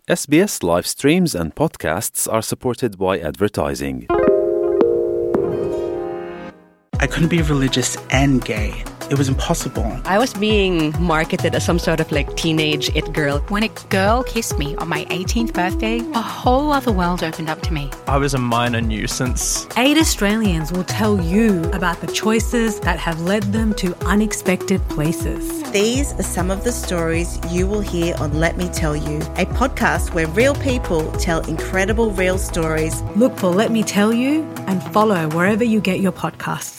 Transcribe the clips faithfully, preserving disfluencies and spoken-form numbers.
S B S live streams and podcasts are supported by advertising. I couldn't be religious and gay. It was impossible. I was being marketed as some sort of like teenage it girl. When a girl kissed me on my eighteenth birthday, a whole other world opened up to me. I was a minor nuisance. Eight Australians will tell you about the choices that have led them to unexpected places. These are some of the stories you will hear on Let Me Tell You, a podcast where real people tell incredible real stories. Look for Let Me Tell You and follow wherever you get your podcasts.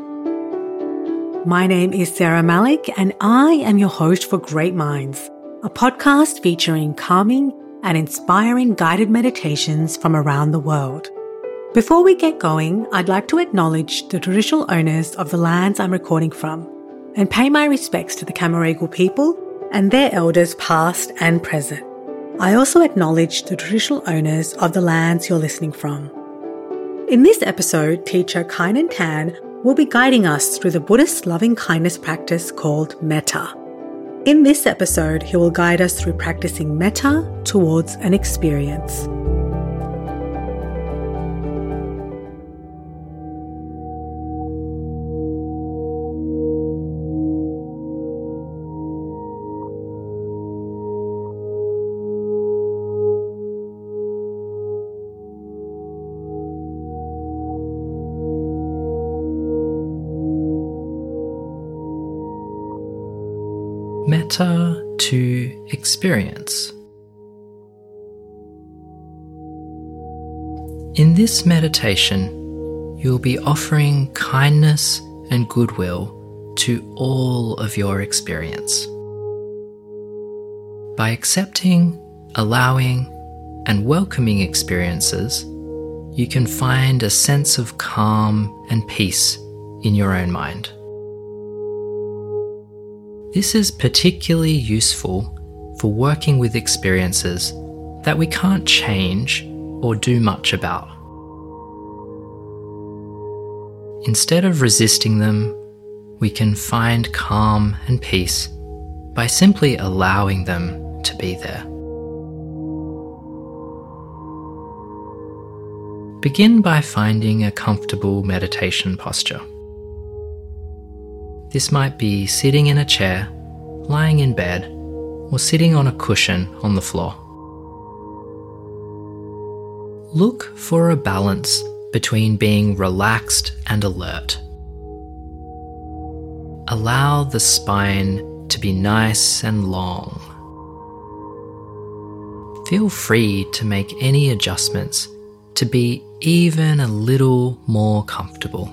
My name is Sarah Malik and I am your host for Great Minds, a podcast featuring calming and inspiring guided meditations from around the world. Before we get going, I'd like to acknowledge the traditional owners of the lands I'm recording from and pay my respects to the Camaragal people and their elders past and present. I also acknowledge the traditional owners of the lands you're listening from. In this episode, teacher Kainan Tan will be guiding us through the Buddhist loving-kindness practice called metta. In this episode, he will guide us through practicing metta towards an experience. Metta to experience. In this meditation, you'll be offering kindness and goodwill to all of your experience. By accepting, allowing, and welcoming experiences, you can find a sense of calm and peace in your own mind. This is particularly useful for working with experiences that we can't change or do much about. Instead of resisting them, we can find calm and peace by simply allowing them to be there. Begin by finding a comfortable meditation posture. This might be sitting in a chair, lying in bed, or sitting on a cushion on the floor. Look for a balance between being relaxed and alert. Allow the spine to be nice and long. Feel free to make any adjustments to be even a little more comfortable.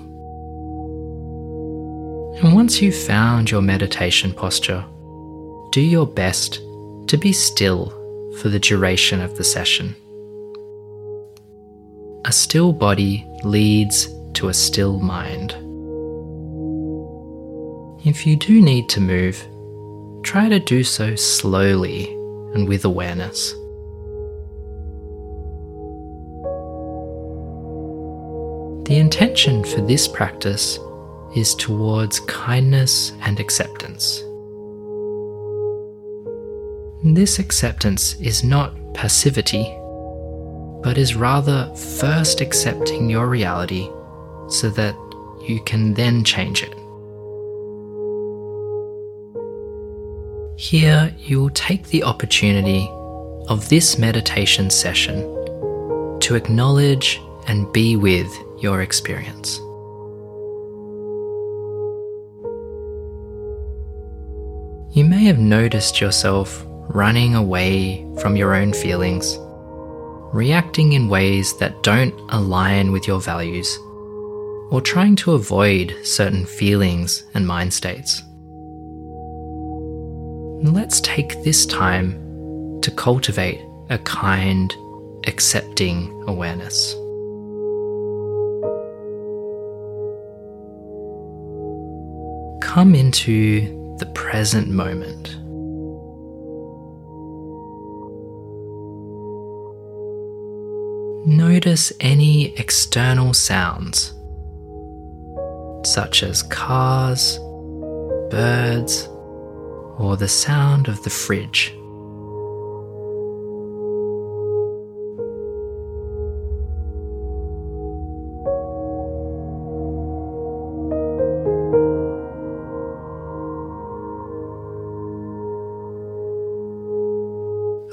And once you've found your meditation posture, do your best to be still for the duration of the session. A still body leads to a still mind. If you do need to move, try to do so slowly and with awareness. The intention for this practice is towards kindness and acceptance. This acceptance is not passivity, but is rather first accepting your reality so that you can then change it. Here, you will take the opportunity of this meditation session to acknowledge and be with your experience. You may have noticed yourself running away from your own feelings, reacting in ways that don't align with your values, or trying to avoid certain feelings and mind states. Let's take this time to cultivate a kind, accepting awareness. Come into the present moment. Notice any external sounds, such as cars, birds, or the sound of the fridge.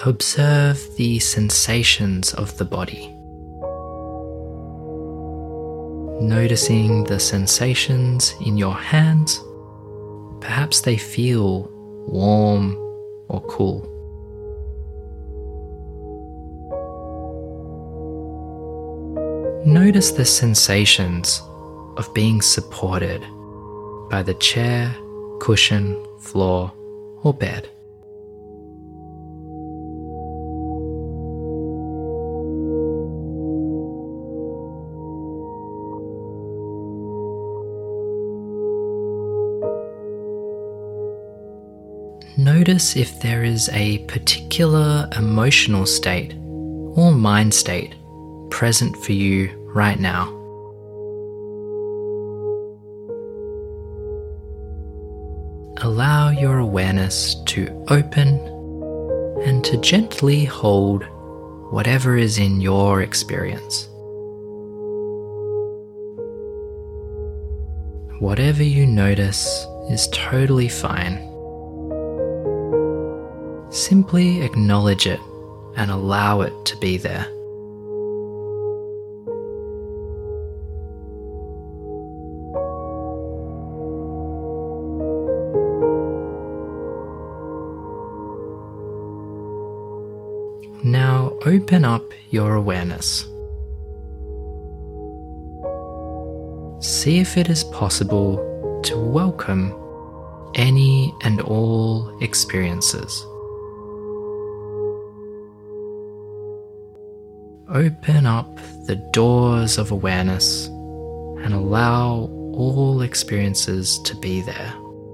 Observe the sensations of the body. Noticing the sensations in your hands. Perhaps they feel warm or cool. Notice the sensations of being supported by the chair, cushion, floor, or bed. Notice if there is a particular emotional state or mind state present for you right now. Allow your awareness to open and to gently hold whatever is in your experience. Whatever you notice is totally fine. Simply acknowledge it and allow it to be there. Now open up your awareness. See if it is possible to welcome any and all experiences. Open up the doors of awareness and allow all experiences to be there.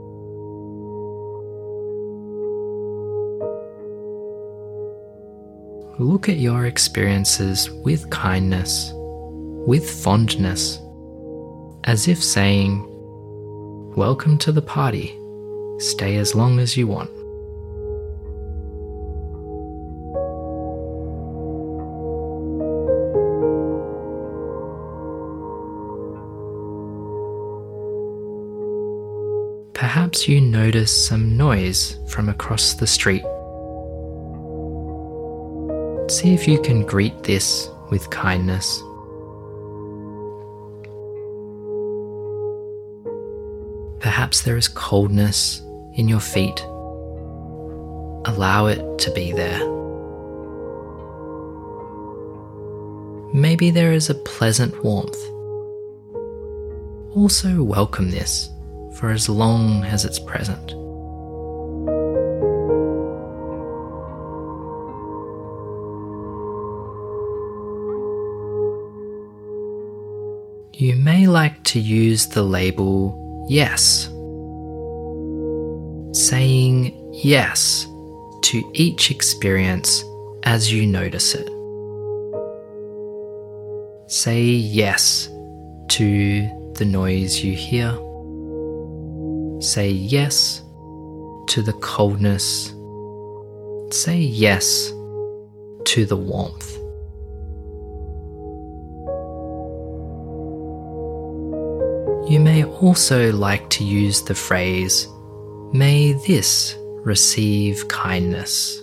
Look at your experiences with kindness, with fondness, as if saying, "Welcome to the party. Stay as long as you want." Perhaps you notice some noise from across the street. See if you can greet this with kindness. Perhaps there is coldness in your feet. Allow it to be there. Maybe there is a pleasant warmth. Also welcome this for as long as it's present. You may like to use the label yes, saying yes to each experience as you notice it. Say yes to the noise you hear. Say yes to the coldness. Say yes to the warmth. You may also like to use the phrase, "May this receive kindness."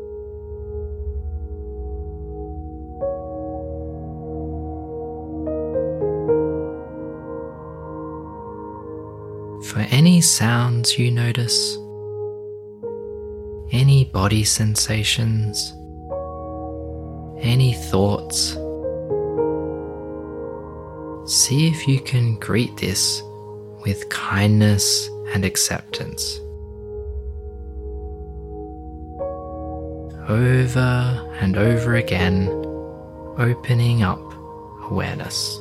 For any sounds you notice, any body sensations, any thoughts, see if you can greet this with kindness and acceptance. Over and over again, opening up awareness.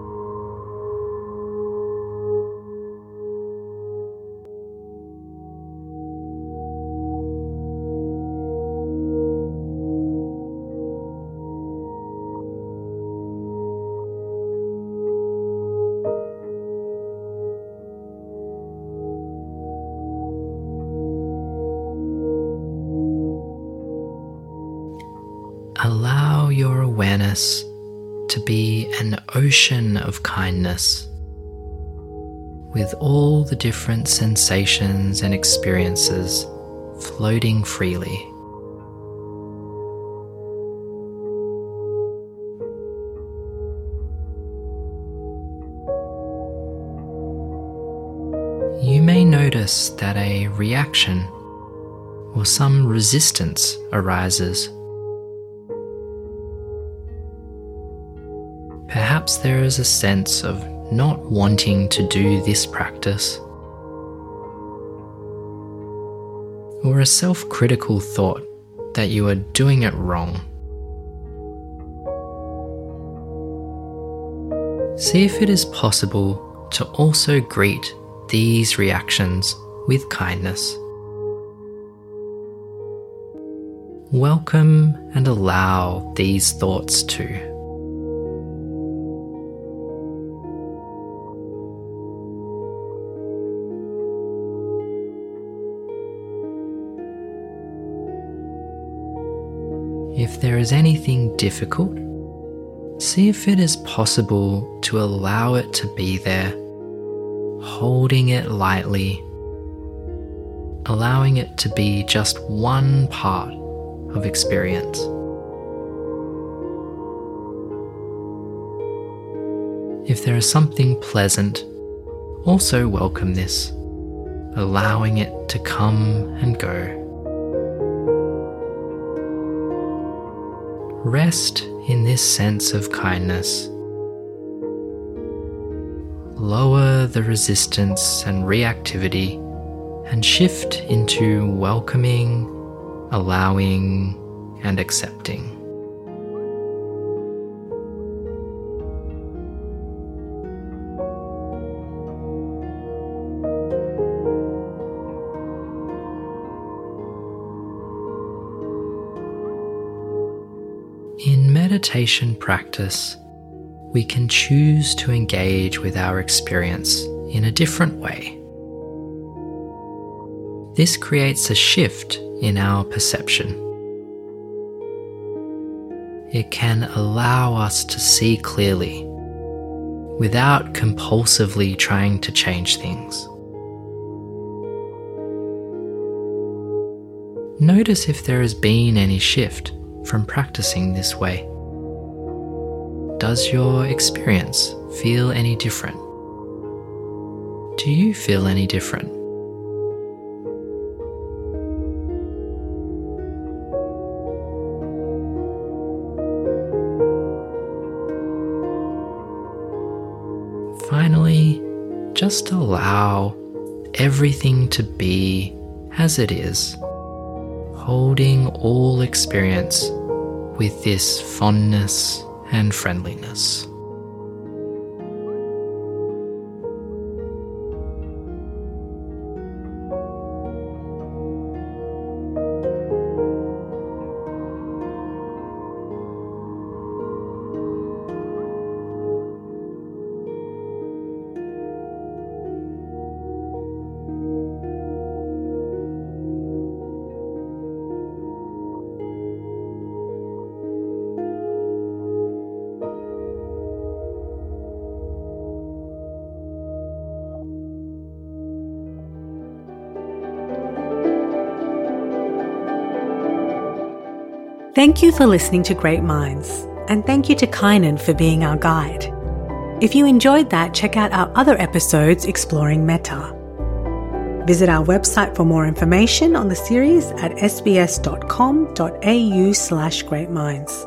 Allow your awareness to be an ocean of kindness, with all the different sensations and experiences floating freely. notice that a reaction or some resistance arises. Perhaps there is a sense of not wanting to do this practice, or a self-critical thought that you are doing it wrong. See if it is possible to also greet these reactions with kindness. Welcome and allow these thoughts too. If there is anything difficult, see if it is possible to allow it to be there, holding it lightly, allowing it to be just one part of experience. If there is something pleasant, also welcome this, allowing it to come and go. Rest in this sense of kindness. Lower the resistance and reactivity and shift into welcoming, allowing, and accepting. In meditation practice, we can choose to engage with our experience in a different way. This creates a shift in our perception. It can allow us to see clearly without compulsively trying to change things. Notice if there has been any shift from practicing this way. Does your experience feel any different? Do you feel any different? Finally, just allow everything to be as it is, holding all experience with this fondness and friendliness. Thank you for listening to Great Minds, and thank you to Kynan for being our guide. If you enjoyed that, check out our other episodes exploring metta. Visit our website for more information on the series at sbs.com.au slash greatminds.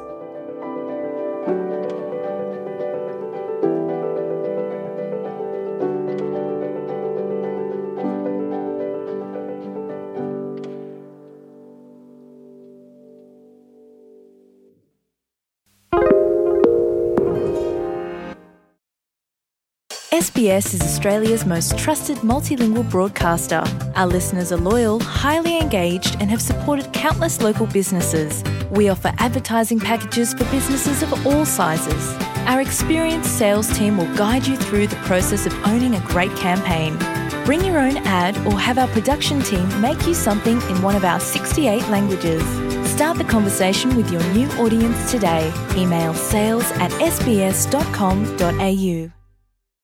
S B S is Australia's most trusted multilingual broadcaster. Our listeners are loyal, highly engaged, and have supported countless local businesses. We offer advertising packages for businesses of all sizes. Our experienced sales team will guide you through the process of owning a great campaign. Bring your own ad or have our production team make you something in one of our sixty-eight languages. Start the conversation with your new audience today. Email sales at s b s dot com dot a u.